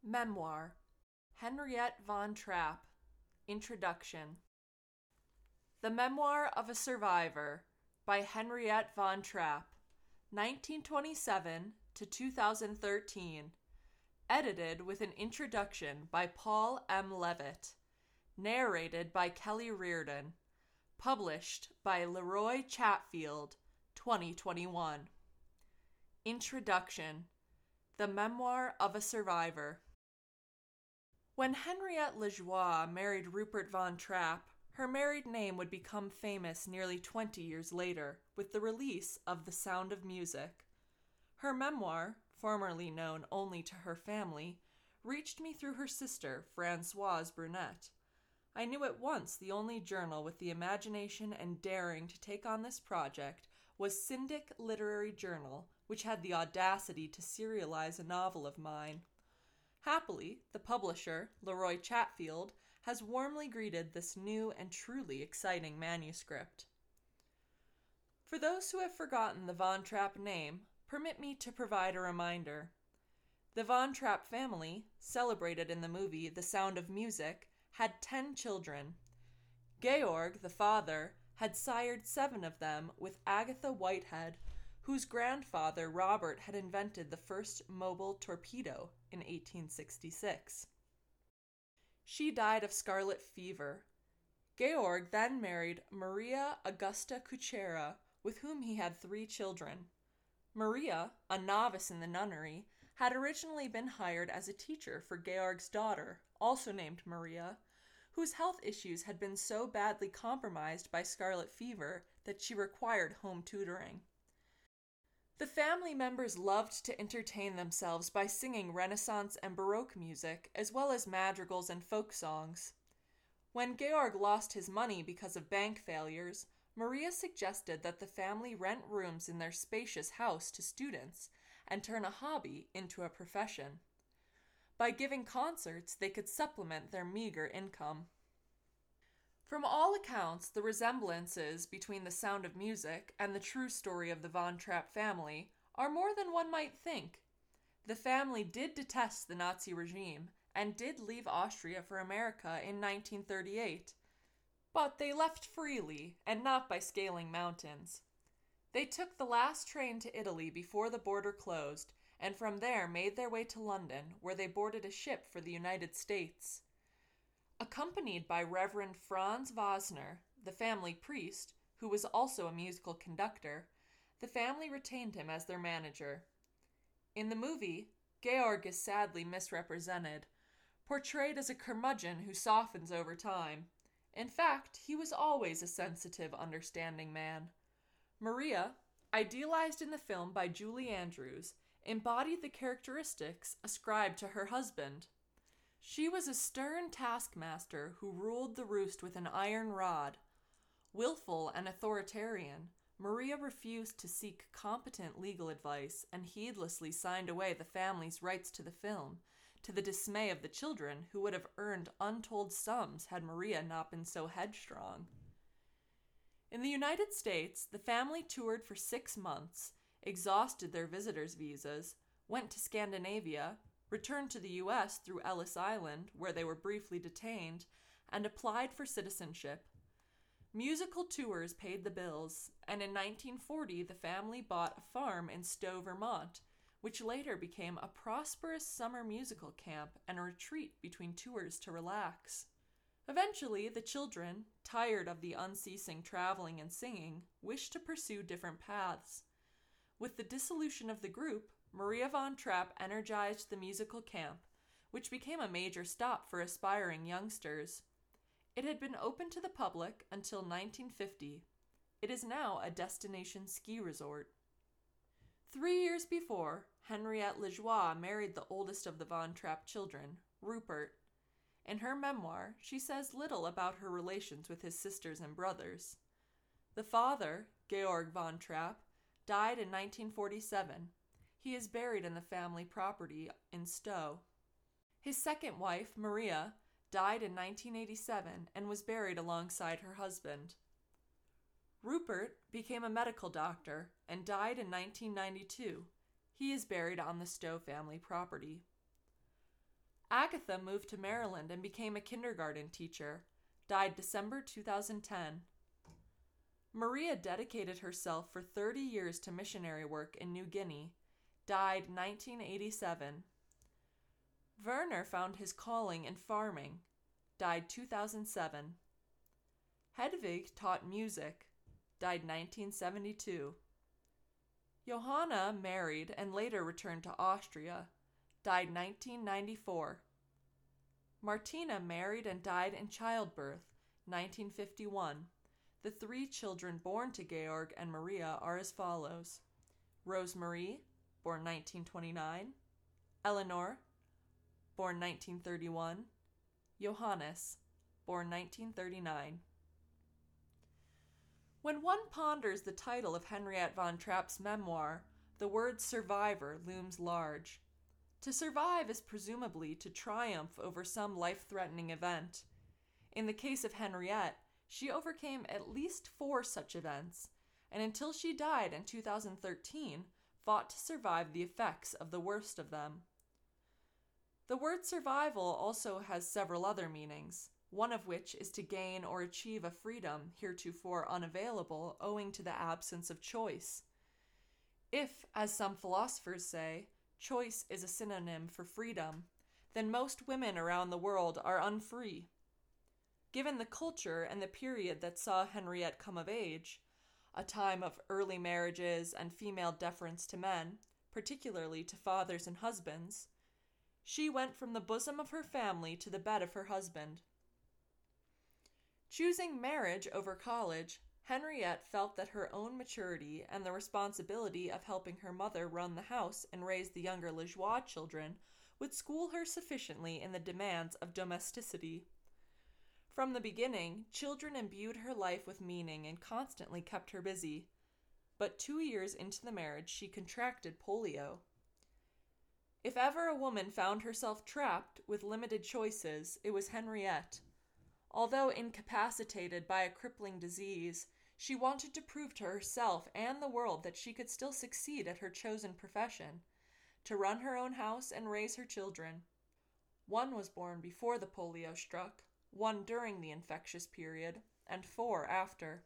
Memoir. Henriette von Trapp. Introduction. The Memoir of a Survivor by Henriette von Trapp, 1927 to 2013. Edited with an introduction by Paul M. Levitt. Narrated by Kelly Reardon. Published by Leroy Chatfield, 2021. Introduction. The Memoir of a Survivor. When Henriette Lajoie married Rupert von Trapp, her married name would become famous nearly 20 years later with the release of The Sound of Music. Her memoir, formerly known only to her family, reached me through her sister, Françoise Brunet. I knew at once the only journal with the imagination and daring to take on this project was Syndic Literary Journal, which had the audacity to serialize a novel of mine. Happily, the publisher, Leroy Chatfield, has warmly greeted this new and truly exciting manuscript. For those who have forgotten the Von Trapp name, permit me to provide a reminder. The Von Trapp family, celebrated in the movie The Sound of Music, had 10 children. Georg, the father, had sired 7 of them with Agatha Whitehead, whose grandfather Robert had invented the first mobile torpedo in 1866. She died of scarlet fever. Georg then married Maria Augusta Kuchera, with whom he had 3 children. Maria, a novice in the nunnery, had originally been hired as a teacher for Georg's daughter, also named Maria, whose health issues had been so badly compromised by scarlet fever that she required home tutoring. The family members loved to entertain themselves by singing Renaissance and Baroque music, as well as madrigals and folk songs. When Georg lost his money because of bank failures, Maria suggested that the family rent rooms in their spacious house to students and turn a hobby into a profession. By giving concerts, they could supplement their meager income. From all accounts, the resemblances between The Sound of Music and the true story of the Von Trapp family are more than one might think. The family did detest the Nazi regime and did leave Austria for America in 1938, but they left freely and not by scaling mountains. They took the last train to Italy before the border closed, and from there made their way to London, where they boarded a ship for the United States. Accompanied by Reverend Franz Wosner, the family priest, who was also a musical conductor, the family retained him as their manager. In the movie, Georg is sadly misrepresented, portrayed as a curmudgeon who softens over time. In fact, he was always a sensitive, understanding man. Maria, idealized in the film by Julie Andrews, embodied the characteristics ascribed to her husband. She was a stern taskmaster who ruled the roost with an iron rod. Willful and authoritarian, Maria refused to seek competent legal advice and heedlessly signed away the family's rights to the film, to the dismay of the children who would have earned untold sums had Maria not been so headstrong. In the United States, the family toured for 6 months, exhausted their visitors' visas, went to Scandinavia, returned to the U.S. through Ellis Island, where they were briefly detained, and applied for citizenship. Musical tours paid the bills, and in 1940 the family bought a farm in Stowe, Vermont, which later became a prosperous summer musical camp and a retreat between tours to relax. Eventually, the children, tired of the unceasing traveling and singing, wished to pursue different paths. With the dissolution of the group, Maria von Trapp energized the musical camp, which became a major stop for aspiring youngsters. It had been open to the public until 1950. It is now a destination ski resort. 3 years before, Henriette Lajoie married the oldest of the Von Trapp children, Rupert. In her memoir, she says little about her relations with his sisters and brothers. The father, Georg von Trapp, died in 1947. He is buried in the family property in Stowe. His second wife, Maria, died in 1987 and was buried alongside her husband. Rupert became a medical doctor and died in 1992. He is buried on the Stowe family property. Agatha moved to Maryland and became a kindergarten teacher, died December 2010. Maria dedicated herself for 30 years to missionary work in New Guinea, died 1987. Werner found his calling in farming, died 2007. Hedwig taught music, died 1972. Johanna married and later returned to Austria, died 1994. Martina married and died in childbirth, 1951. The 3 children born to Georg and Maria are as follows: Rosemarie, born 1929, Eleanor, born 1931, Johannes, born 1939. When one ponders the title of Henriette von Trapp's memoir, the word survivor looms large. To survive is presumably to triumph over some life-threatening event. In the case of Henriette, she overcame at least 4 such events, and until she died in 2013, fought to survive the effects of the worst of them. The word survival also has several other meanings, one of which is to gain or achieve a freedom heretofore unavailable owing to the absence of choice. If, as some philosophers say, choice is a synonym for freedom, then most women around the world are unfree. Given the culture and the period that saw Henriette come of age, a time of early marriages and female deference to men, particularly to fathers and husbands, she went from the bosom of her family to the bed of her husband. Choosing marriage over college, Henriette felt that her own maturity and the responsibility of helping her mother run the house and raise the younger Lajoie children would school her sufficiently in the demands of domesticity. From the beginning, children imbued her life with meaning and constantly kept her busy. But 2 years into the marriage, she contracted polio. If ever a woman found herself trapped with limited choices, it was Henriette. Although incapacitated by a crippling disease, she wanted to prove to herself and the world that she could still succeed at her chosen profession, to run her own house and raise her children. 1 was born before the polio struck, 1 during the infectious period, and 4 after.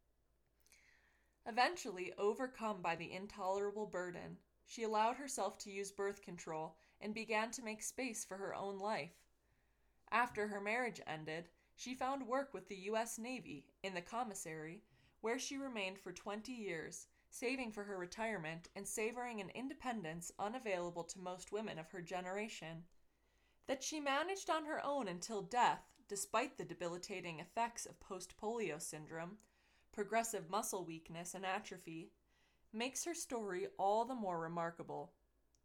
Eventually, overcome by the intolerable burden, she allowed herself to use birth control and began to make space for her own life. After her marriage ended, she found work with the U.S. Navy in the commissary, where she remained for 20 years, saving for her retirement and savoring an independence unavailable to most women of her generation. That she managed on her own until death, despite the debilitating effects of post-polio syndrome, progressive muscle weakness and atrophy, makes her story all the more remarkable.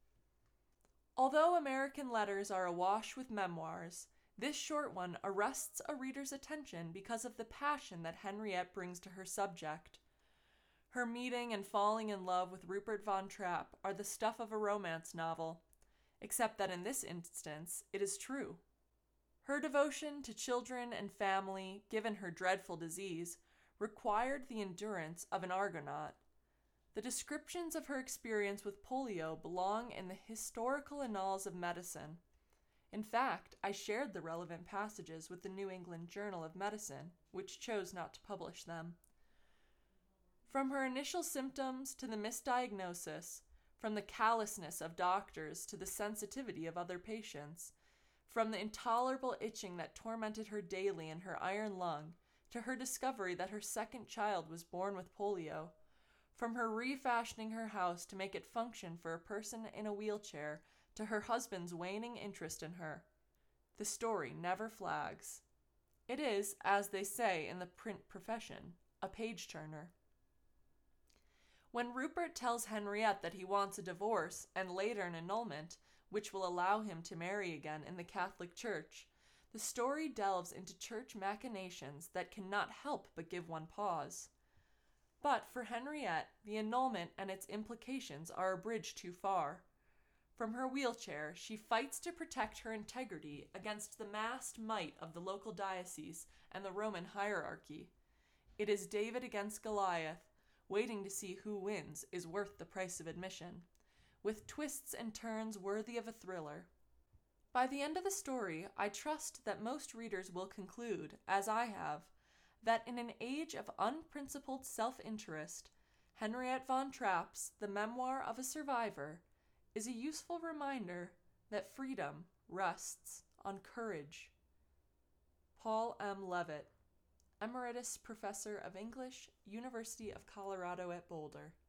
Although American letters are awash with memoirs, this short one arrests a reader's attention because of the passion that Henriette brings to her subject. Her meeting and falling in love with Rupert von Trapp are the stuff of a romance novel, except that in this instance it is true. Her devotion to children and family, given her dreadful disease, required the endurance of an Argonaut. The descriptions of her experience with polio belong in the historical annals of medicine. In fact, I shared the relevant passages with the New England Journal of Medicine, which chose not to publish them. From her initial symptoms to the misdiagnosis, from the callousness of doctors to the sensitivity of other patients, from the intolerable itching that tormented her daily in her iron lung, to her discovery that her second child was born with polio, from her refashioning her house to make it function for a person in a wheelchair, to her husband's waning interest in her, the story never flags. It is, as they say in the print profession, a page-turner. When Rupert tells Henriette that he wants a divorce and later an annulment, which will allow him to marry again in the Catholic Church, the story delves into church machinations that cannot help but give one pause. But for Henriette, the annulment and its implications are a bridge too far. From her wheelchair, she fights to protect her integrity against the massed might of the local diocese and the Roman hierarchy. It is David against Goliath. Waiting to see who wins is worth the price of admission, with twists and turns worthy of a thriller. By the end of the story, I trust that most readers will conclude, as I have, that in an age of unprincipled self-interest, Henriette von Trapp's The Memoir of a Survivor is a useful reminder that freedom rests on courage. Paul M. Levitt, Emeritus Professor of English, University of Colorado at Boulder.